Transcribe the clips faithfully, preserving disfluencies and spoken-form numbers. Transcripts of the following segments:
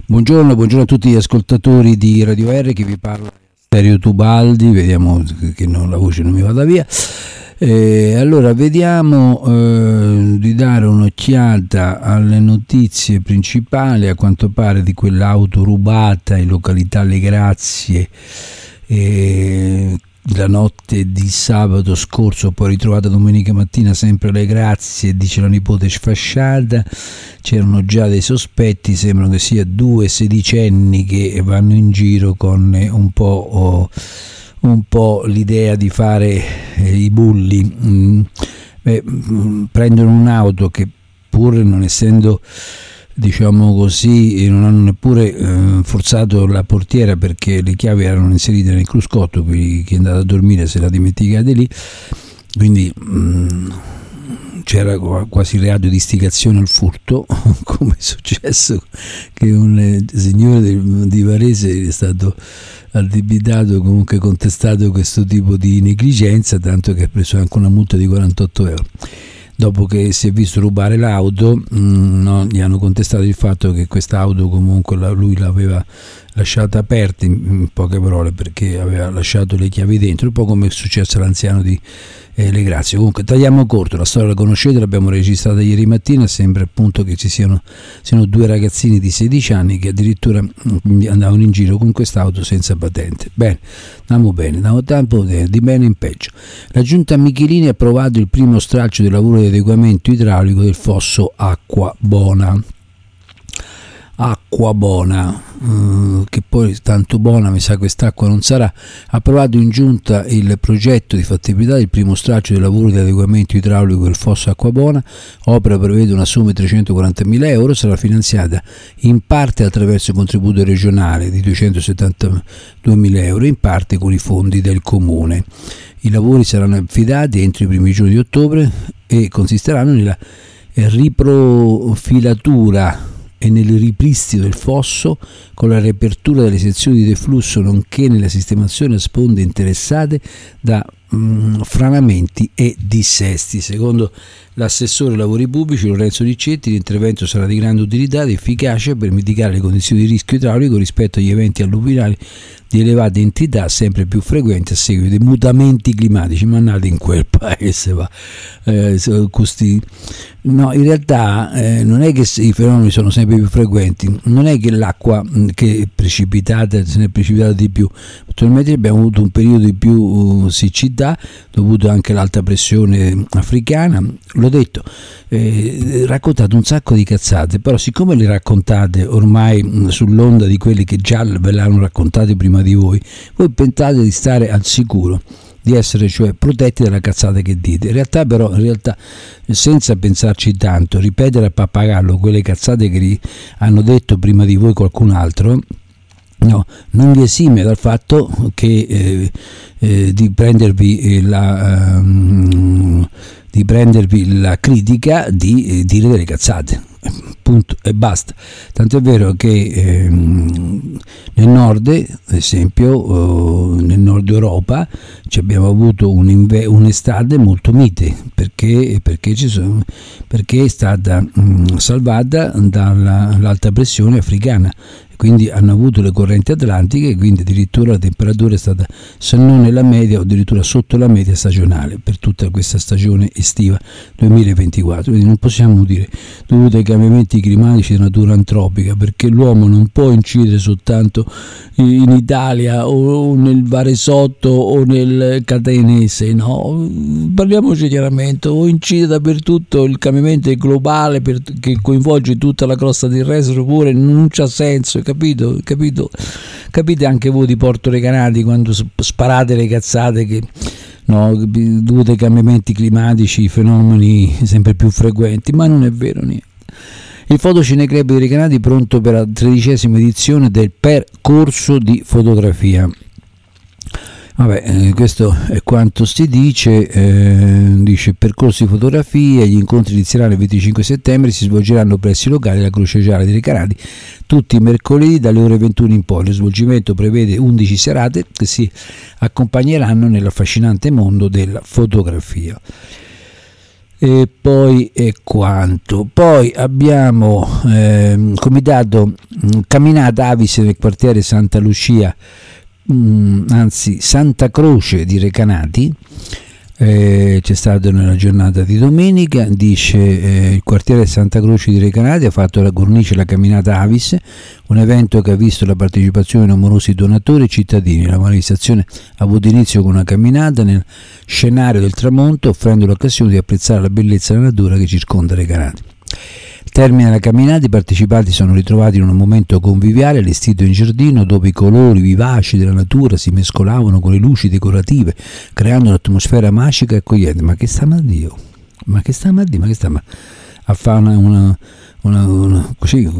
Buongiorno, buongiorno a tutti gli ascoltatori di Radio R, che vi parla Stereo Tubaldi. Vediamo che non, la voce non mi vada via. Eh, allora vediamo eh, di dare un'occhiata alle notizie principali. A quanto pare di quell'auto rubata in località Le Grazie eh, la notte di sabato scorso, poi ritrovata domenica mattina sempre Le Grazie, dice la nipote sfasciata. C'erano già dei sospetti, sembrano che sia due sedicenni che vanno in giro con un po', oh, un po' l'idea di fare eh, i bulli. Mm, beh, mm, prendono un'auto che, pur non essendo, diciamo così, non hanno neppure eh, forzato la portiera, perché le chiavi erano inserite nel cruscotto, quindi chi è andato a dormire se la dimenticate lì, quindi mh, c'era quasi reato di istigazione al furto, come è successo che un eh, signore del, di Varese è stato addebitato, comunque contestato questo tipo di negligenza, tanto che ha preso anche una multa di quarantotto euro. Dopo che si è visto rubare l'auto, mh, no, gli hanno contestato il fatto che quest'auto comunque la, lui l'aveva lasciata aperta, in, in poche parole, perché aveva lasciato le chiavi dentro, un po' come è successo all'anziano di eh, Le Grazie. Comunque tagliamo corto, la storia la conoscete, l'abbiamo registrata ieri mattina. Sembra appunto che ci siano, siano due ragazzini di sedici anni che addirittura mh, andavano in giro con quest'auto senza patente. Bene, andiamo bene, andiamo tanto di bene in peggio. La giunta Michelini ha approvato il primo stralcio del lavoro di adeguamento idraulico del fosso Acqua Bona. Acqua Bona, eh, che poi tanto buona mi sa quest'acqua non sarà. Ha approvato in giunta il progetto di fattibilità del primo stralcio del lavoro di adeguamento idraulico del fosso Acqua Bona. Opera prevede una somma di trecentoquarantamila euro, sarà finanziata in parte attraverso il contributo regionale di duecentosettantaduemila euro, in parte con i fondi del comune. I lavori saranno affidati entro i primi giorni di ottobre e consisteranno nella riprofilatura e nel ripristino del fosso, con la riapertura delle sezioni di deflusso, nonché nella sistemazione a sponde interessate da mh, franamenti e dissesti. Secondo l'assessore ai lavori pubblici Lorenzo Riccetti, l'intervento sarà di grande utilità ed efficace per mitigare le condizioni di rischio idraulico rispetto agli eventi alluvionali di elevata entità, sempre più frequenti a seguito dei mutamenti climatici. Ma andate in quel paese, va. Eh, costi... No, in realtà eh, non è che i fenomeni sono sempre più frequenti, non è che l'acqua mh, che è precipitata, se ne è precipitata di più. Attualmente abbiamo avuto un periodo di più uh, siccità, dovuto anche all'alta pressione africana. L'ho detto, eh, raccontate un sacco di cazzate, però siccome le raccontate ormai mh, sull'onda di quelli che già ve l'hanno raccontate prima di voi, voi pensate di stare al sicuro, di essere cioè protetti dalla cazzata che dite. In realtà però, in realtà, senza pensarci tanto, ripetere a pappagallo quelle cazzate che hanno detto prima di voi qualcun altro, no, non vi esime dal fatto che eh, eh, di prendervi la um, di prendervi la critica di eh, dire delle cazzate, punto e basta. Tanto è vero che ehm, nel nord, ad esempio, oh, nel nord Europa ci abbiamo avuto un inve- un'estate molto mite, perché, perché, ci sono, perché è stata mh, salvata dall'alta pressione africana, quindi hanno avuto le correnti atlantiche, quindi addirittura la temperatura è stata, se non nella media, o addirittura sotto la media stagionale per tutta questa stagione estiva duemilaventiquattro. Quindi non possiamo dire dovuto ai cambiamenti climatici di natura antropica, perché l'uomo non può incidere soltanto in Italia o nel Varesotto o nel Catanese, no, parliamoci chiaramente, o incide dappertutto. Il cambiamento è globale, per, che coinvolge tutta la crosta terrestre, oppure non c'ha senso. Capito? Capito? Capite anche voi di Porto Recanati quando sparate le cazzate che, no, dovute ai cambiamenti climatici, fenomeni sempre più frequenti, ma non è vero niente. Il Fotocineclub di Recanati pronto per la tredicesima edizione del percorso di fotografia. Vabbè, eh, questo è quanto si dice, eh, dice percorsi di fotografia, gli incontri inizieranno il venticinque settembre, si svolgeranno presso i locali della Croce Gialla di Recanati, tutti i mercoledì dalle ore ventuno in poi. Lo svolgimento prevede undici serate che si accompagneranno nell'affascinante mondo della fotografia. E poi è quanto. Poi abbiamo eh, comitato mh, camminata Avis nel quartiere Santa Lucia, mh, anzi Santa Croce di Recanati. Eh, c'è stato nella giornata di domenica, dice eh, il quartiere Santa Croce di Recanati ha fatto la cornice la camminata Avis, un evento che ha visto la partecipazione di numerosi donatori e cittadini. La manifestazione ha avuto inizio con una camminata nel scenario del tramonto, offrendo l'occasione di apprezzare la bellezza della natura che circonda Recanati. Al termine della camminata i partecipanti sono ritrovati in un momento conviviale allestito in giardino, dove i colori vivaci della natura si mescolavano con le luci decorative, creando un'atmosfera magica e accogliente. Ma che sta a Dio? Ma che sta a Dio? Ma che sta a fare una, una, una, una così,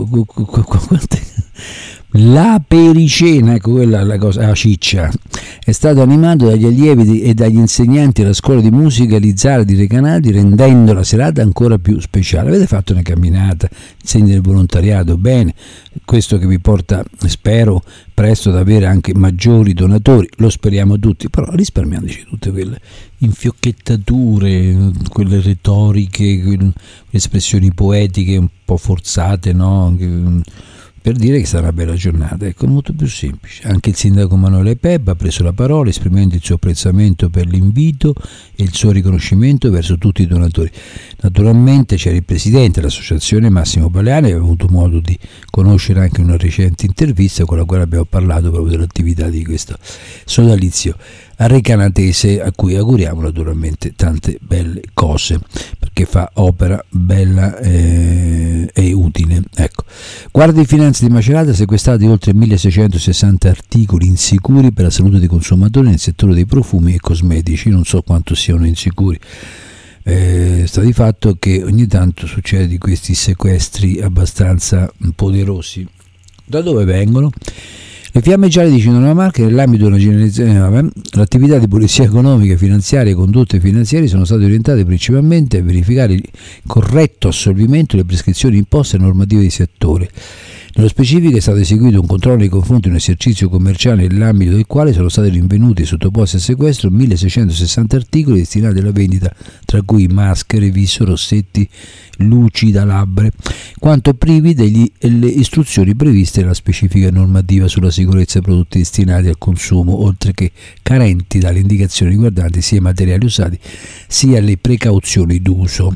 la pericena, ecco quella la cosa, la ciccia, è stato animato dagli allievi e dagli insegnanti della scuola di musica Lizzara di Recanati, rendendo la serata ancora più speciale. Avete fatto una camminata, segni del volontariato, bene, questo che vi porta, spero, presto ad avere anche maggiori donatori, lo speriamo tutti, però risparmiandoci tutte quelle infiocchettature, quelle retoriche, quelle espressioni poetiche un po' forzate, no? Per dire che sarà una bella giornata. Ecco, molto più semplice. Anche il sindaco Emanuele Peppa ha preso la parola esprimendo il suo apprezzamento per l'invito e il suo riconoscimento verso tutti i donatori. Naturalmente c'era il presidente dell'associazione Massimo Baleani, che aveva avuto modo di conoscere anche una recente intervista con la quale abbiamo parlato proprio dell'attività di questo sodalizio recanatese, a cui auguriamo naturalmente tante belle cose, perché fa opera bella eh, e utile. Ecco. Guardia di Finanza di Macerata ha sequestrato oltre milleseicentosessanta articoli insicuri per la salute dei consumatori nel settore dei profumi e cosmetici. Non so quanto siano insicuri. Eh, sta di fatto che ogni tanto succede di questi sequestri abbastanza poderosi. Da dove vengono? Le fiamme gialle di Cinema Marche, nell'ambito di una generalizzazione, l'attività di polizia economica, finanziaria e condotte finanziarie sono state orientate principalmente a verificare il corretto assolvimento delle prescrizioni imposte e normative di settore. Nello specifico è stato eseguito un controllo nei confronti di un esercizio commerciale nell'ambito del quale sono stati rinvenuti e sottoposti a sequestro milleseicentosessanta articoli destinati alla vendita, tra cui maschere, viso, rossetti, luci da labbra, quanto privi delle istruzioni previste nella specifica normativa sulla sicurezza dei prodotti destinati al consumo, oltre che carenti dalle indicazioni riguardanti sia i materiali usati sia le precauzioni d'uso.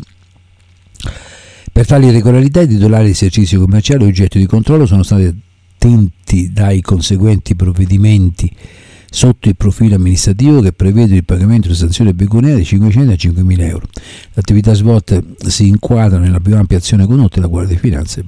Per tali irregolarità i titolari di esercizi commerciali oggetto di controllo sono stati attenti dai conseguenti provvedimenti sotto il profilo amministrativo, che prevedono il pagamento di sanzione pecuniaria di cinquecento a cinquemila euro. L'attività svolta si inquadra nella più ampia azione condotta dalla Guardia di Finanza.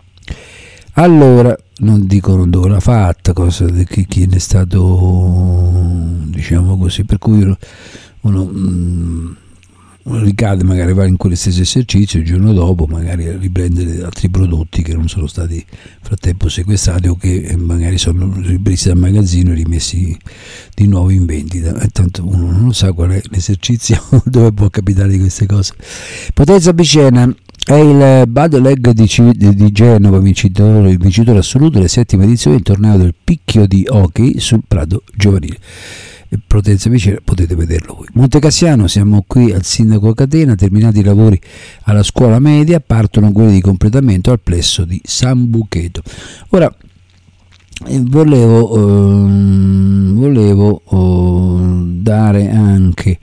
Allora, non dicono dove l'ha fatta, cosa che chi ne è stato, diciamo così, per cui uno, uno mh, ricade, magari va in quello stesso esercizio, il giorno dopo magari a riprendere altri prodotti che non sono stati nel frattempo sequestrati o che magari sono ripresi dal magazzino e rimessi di nuovo in vendita, e tanto uno non sa qual è l'esercizio dove può capitare di queste cose. Potenza Picena è il Badleg di, di Genova, vincitore, il vincitore assoluto della settima edizione del torneo del picchio di hockey sul prato giovanile. Potenza Picena, potete vederlo voi. Montecassiano, siamo qui al sindaco Catena, terminati i lavori alla scuola media, partono quelli di completamento al plesso di San Bucheto. Ora eh, volevo eh, volevo eh, dare anche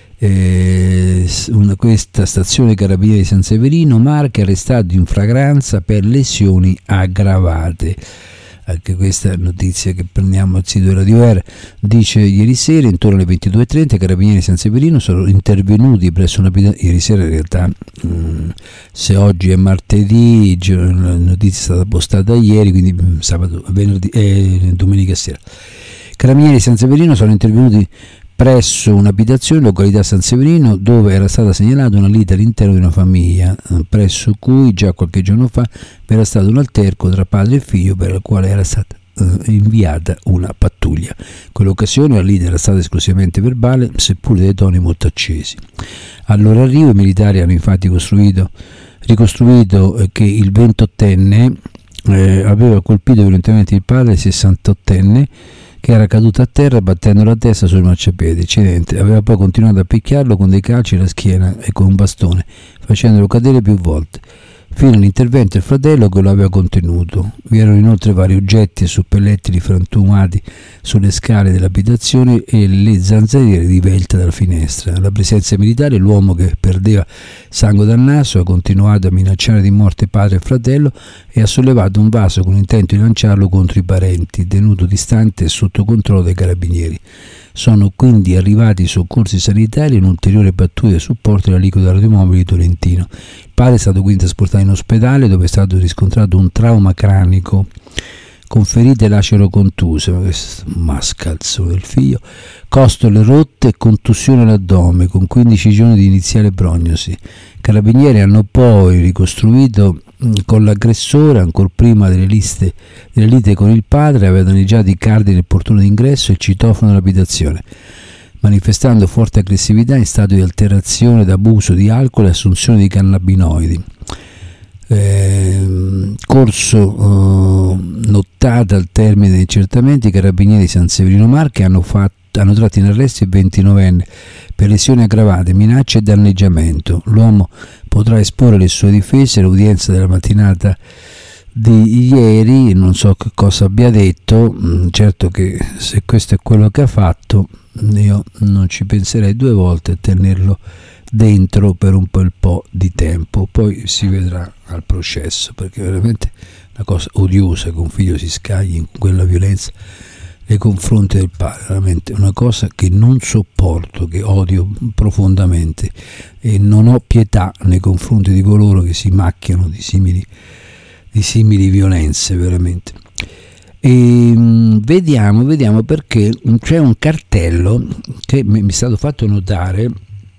eh, una, questa stazione carabinieri di San Severino Marche, arrestato in flagranza per lesioni aggravate. Anche questa notizia che prendiamo al sito di Radio R, dice ieri sera intorno alle ventidue e trenta i carabinieri di San Severino sono intervenuti presso una ieri sera in realtà mh, se oggi è martedì, la notizia è stata postata ieri, quindi sabato, venerdì e eh, domenica sera. I carabinieri di San Severino sono intervenuti presso un'abitazione in località San Severino, dove era stata segnalata una lite all'interno di una famiglia, presso cui già qualche giorno fa era stato un alterco tra padre e figlio, per il quale era stata eh, inviata una pattuglia. In quell'occasione la lite era stata esclusivamente verbale, seppure dei toni molto accesi. Al loro arrivo i militari hanno infatti costruito, ricostruito eh, che il ventottenne eh, aveva colpito violentemente il padre sessantottenne, che era caduto a terra battendo la testa sul marciapiede. Accidente, aveva poi continuato a picchiarlo con dei calci alla schiena e con un bastone, facendolo cadere più volte, fino all'intervento del fratello che lo aveva contenuto. Vi erano inoltre vari oggetti e suppellettili frantumati sulle scale dell'abitazione e le zanzariere divelte dalla finestra. Alla presenza militare, l'uomo che perdeva sangue dal naso ha continuato a minacciare di morte padre e fratello e ha sollevato un vaso con l'intento di lanciarlo contro i parenti, tenuto distante e sotto controllo dei carabinieri. Sono quindi arrivati i soccorsi sanitari e un ulteriore pattuglia di supporto della Liquido Radiomobili di Tolentino. Il padre è stato quindi trasportato in ospedale, dove è stato riscontrato un trauma cranico con ferite lacero-contuse, mascalzo del figlio, costole rotte e contusione all'addome, con quindici giorni di iniziale prognosi. I carabinieri hanno poi ricostruito con l'aggressore, ancora prima delle, liste, delle lite con il padre, aveva danneggiato i cardini del portone d'ingresso e il citofono dell'abitazione, manifestando forte aggressività in stato di alterazione d'abuso di alcol e assunzione di cannabinoidi. Eh, corso eh, nottata al termine degli accertamenti, i carabinieri di San Severino Marche hanno, fatto, hanno tratto in arresto il ventinovenne per lesioni aggravate, minacce e danneggiamento. L'uomo potrà esporre le sue difese all'udienza della mattinata di ieri. Non so che cosa abbia detto, certo che se questo è quello che ha fatto io non ci penserei due volte a tenerlo dentro per un bel po' di tempo, poi si vedrà al processo, perché veramente è una cosa odiosa che un figlio si scagli in quella violenza nei confronti del padre, veramente una cosa che non sopporto, che odio profondamente, e non ho pietà nei confronti di coloro che si macchiano di simili, di simili violenze, veramente. E vediamo, vediamo perché c'è un cartello che mi è stato fatto notare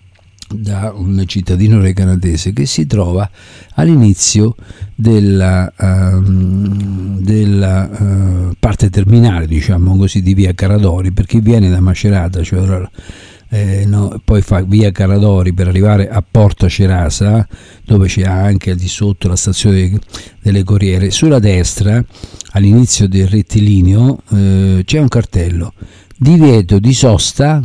da un cittadino canadese che si trova all'inizio della, uh, della uh, parte terminale, diciamo così, di via Caradori, perché viene da Macerata, cioè, eh, no, poi fa via Caradori per arrivare a Porta Cerasa, dove c'è anche al di sotto la stazione delle Corriere. Sulla destra, all'inizio del rettilineo, eh, c'è un cartello: divieto di sosta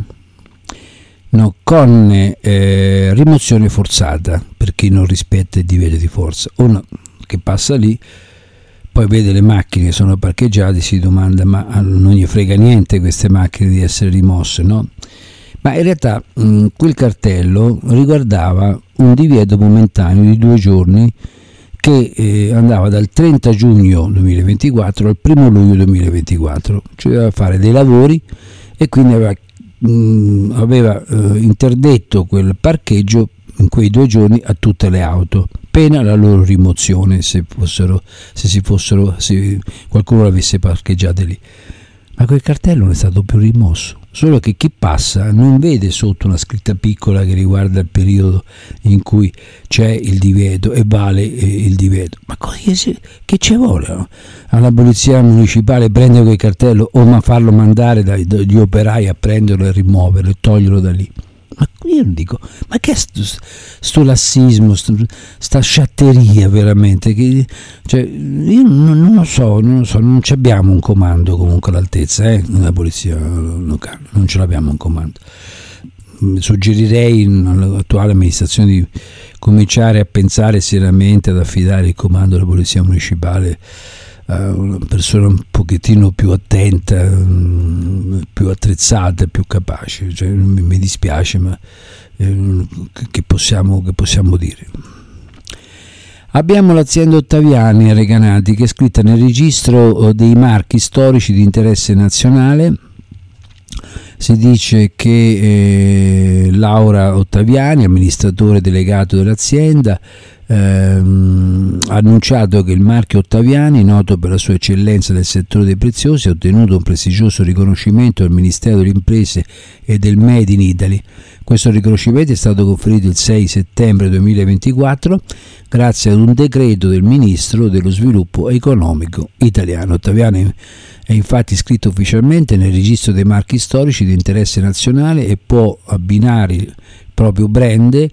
No, con eh, rimozione forzata per chi non rispetta il divieto di forza. Uno che passa lì, poi vede le macchine che sono parcheggiate, si domanda: ma non gli frega niente queste macchine di essere rimosse, no? Ma in realtà mh, quel cartello riguardava un divieto momentaneo di due giorni che eh, andava dal trenta giugno duemilaventiquattro al primo luglio duemilaventiquattro, cioè doveva fare dei lavori e quindi aveva Mh, aveva eh, interdetto quel parcheggio in quei due giorni a tutte le auto, pena la loro rimozione se fossero, se si fossero, se qualcuno l'avesse parcheggiate lì. Ma quel cartello non è stato più rimosso, solo che chi passa non vede sotto una scritta piccola che riguarda il periodo in cui c'è il divieto e vale il divieto. Ma che ci vuole, no? Alla polizia municipale prendere quel cartello o ma farlo mandare dagli operai a prenderlo e rimuoverlo e toglierlo da lì? Ma io dico, ma che è sto, sto lassismo, sto, sta sciatteria veramente, che, cioè, io non, non lo so, non lo so, non ci abbiamo un comando comunque all'altezza, eh, nella polizia locale, non ce l'abbiamo un comando. Suggerirei all'attuale amministrazione di cominciare a pensare seriamente ad affidare il comando della polizia municipale a una persona un pochettino più attenta, più attrezzata, più capace. Cioè, mi dispiace, ma eh, che, possiamo, che possiamo dire? Abbiamo l'azienda Ottaviani a Recanati, che è scritta nel registro dei marchi storici di interesse nazionale. Si dice che eh, Laura Ottaviani, amministratore delegato dell'azienda, ehm, ha annunciato che il marchio Ottaviani, noto per la sua eccellenza nel settore dei preziosi, ha ottenuto un prestigioso riconoscimento del Ministero delle Imprese e del Made in Italy. Questo riconoscimento è stato conferito il sei settembre duemilaventiquattro grazie ad un decreto del Ministro dello Sviluppo Economico italiano. Ottaviani è infatti iscritto ufficialmente nel registro dei marchi storici di interesse nazionale e può abbinare il proprio brand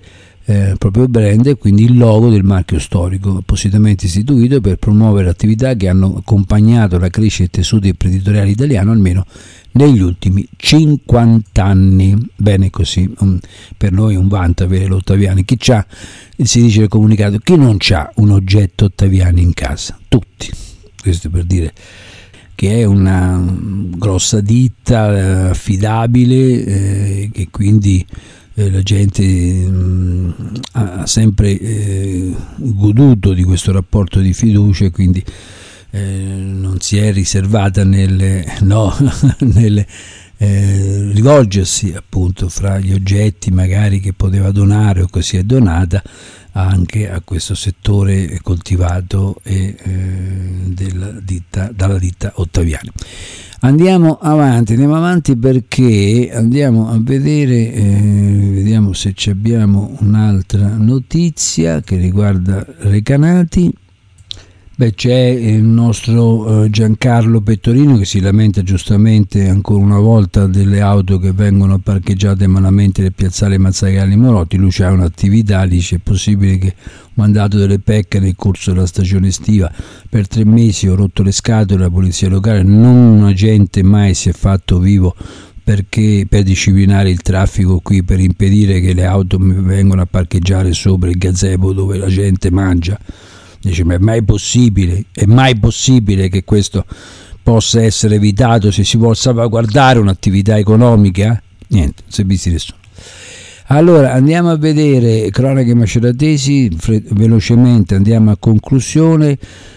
eh, proprio brand e quindi il logo del marchio storico, appositamente istituito per promuovere attività che hanno accompagnato la crescita del tessuto imprenditoriale italiano almeno negli ultimi cinquanta anni. Bene così, um, per noi è un vanto avere l'Ottaviani. Chi c'ha, si dice nel comunicato, chi non c'ha un oggetto Ottaviani in casa? Tutti. Questo per dire che è una grossa ditta eh, affidabile, eh, che quindi eh, la gente mh, ha sempre eh, goduto di questo rapporto di fiducia, e quindi Eh, non si è riservata nel no, nelle, eh, rivolgersi appunto fra gli oggetti magari che poteva donare o così è donata anche a questo settore coltivato e, eh, della ditta, dalla ditta Ottaviani. Andiamo avanti, andiamo avanti perché andiamo a vedere, eh, vediamo se ci abbiamo un'altra notizia che riguarda Recanati. Beh, c'è il nostro eh, Giancarlo Pettorino che si lamenta giustamente ancora una volta delle auto che vengono parcheggiate malamente nel piazzale Mazzagalli Morotti. Lui c'ha un'attività, dice: è possibile che ho mandato delle pecche nel corso della stagione estiva, per tre mesi ho rotto le scatole alla polizia locale, non un agente mai si è fatto vivo perché per disciplinare il traffico qui, per impedire che le auto vengano a parcheggiare sopra il gazebo dove la gente mangia. Dice: ma è mai possibile, è mai possibile che questo possa essere evitato se si vuole salvaguardare un'attività economica? Niente, non si è visto nessuno. Allora andiamo a vedere cronache maceratesi, fre- velocemente andiamo a conclusione.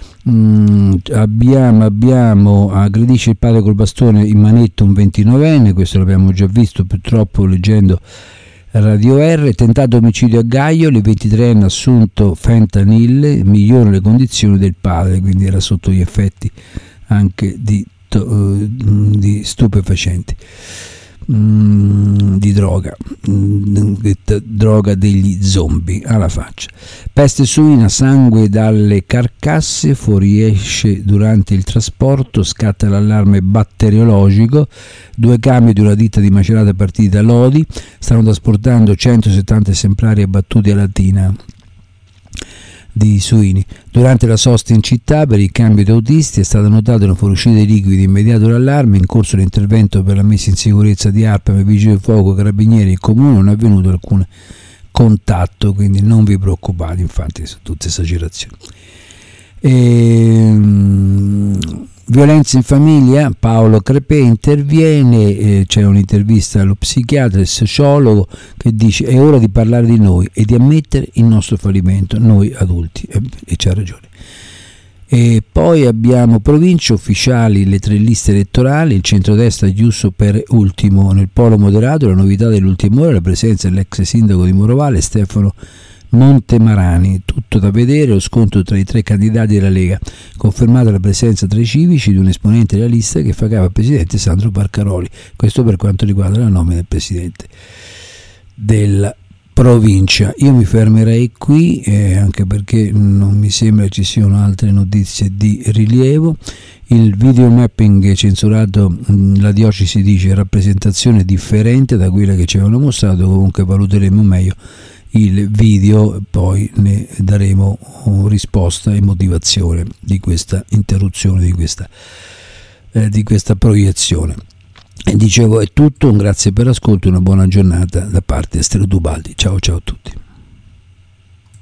Mm, abbiamo, abbiamo aggredisce il padre col bastone in manetta un ventinovenne, questo l'abbiamo già visto purtroppo leggendo Radio R. Tentato omicidio a Gaioli, ventitreenne assunto fentanyl, migliorano le condizioni del padre, quindi era sotto gli effetti anche di, di stupefacenti, di droga, droga degli zombie alla faccia. Peste suina, sangue dalle carcasse, fuoriesce durante il trasporto, scatta l'allarme batteriologico. Due camion di una ditta di Macerata partiti da Lodi stanno trasportando centosettanta esemplari abbattuti a Latina di suini. Durante la sosta in città per il cambio di autisti è stata notata una fuoriuscita di liquidi, immediato l'allarme, in corso l'intervento per la messa in sicurezza di ARPAM, Vigili del Fuoco, Carabinieri e Comune, non è avvenuto alcun contatto, quindi non vi preoccupate, infatti sono tutte esagerazioni. Ehm, violenza in famiglia, Paolo Crepè interviene, eh, c'è un'intervista allo psichiatra e sociologo che dice: è ora di parlare di noi e di ammettere il nostro fallimento, noi adulti, e, e c'ha ragione. E poi abbiamo province ufficiali, le tre liste elettorali, il centrodestra chiuso per ultimo nel polo moderato, la novità dell'ultima ora, la presenza dell'ex sindaco di Morovale Stefano Montemarani. Tutto da vedere, lo scontro tra i tre candidati della Lega, confermata la presenza tra i civici di un esponente della lista che fa capo al presidente Sandro Parcaroli. Questo per quanto riguarda la nomina del presidente della provincia. Io mi fermerei qui, eh, anche perché non mi sembra ci siano altre notizie di rilievo. Il video mapping censurato, mh, la diocesi dice rappresentazione differente da quella che ci avevano mostrato, comunque valuteremo meglio il video, poi ne daremo risposta e motivazione di questa interruzione, di questa, eh, di questa proiezione. E dicevo, è tutto, un grazie per l'ascolto, una buona giornata da parte di Estero Dubaldi. Ciao ciao a tutti.